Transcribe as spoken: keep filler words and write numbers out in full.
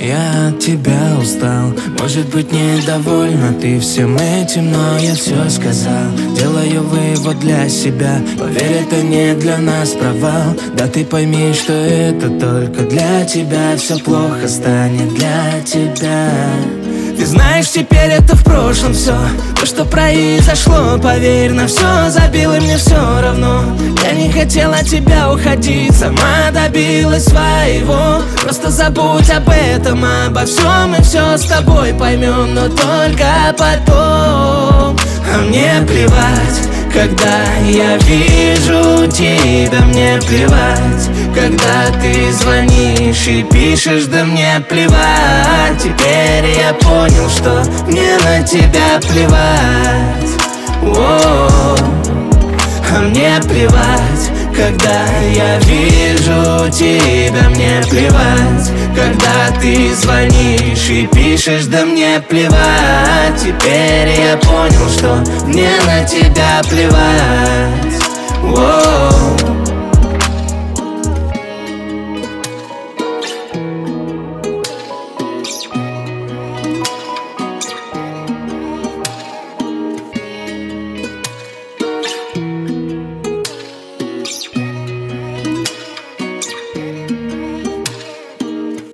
Я от тебя устал, может быть, недовольна ты всем этим, но я все сказал. Делаю вывод для себя, поверь, это не для нас провал. Да ты пойми, что это только для тебя, все плохо станет для тебя. Ты знаешь, теперь это в прошлом все. То, что произошло, поверь, на все забил, и мне все равно. Я не хотела от тебя уходить, сама добилась своего. Просто забудь об этом, обо всем, и все с тобой поймем, но только потом. А мне плевать, когда я вижу тебя, мне плевать, когда ты звонишь и пишешь, да мне плевать. Теперь я понял, что мне на тебя плевать. О-о-о. А мне плевать, когда я вижу тебя, мне плевать, когда ты звонишь и пишешь, да мне плевать. Теперь я понял, что мне на тебя плевать. О-о-о.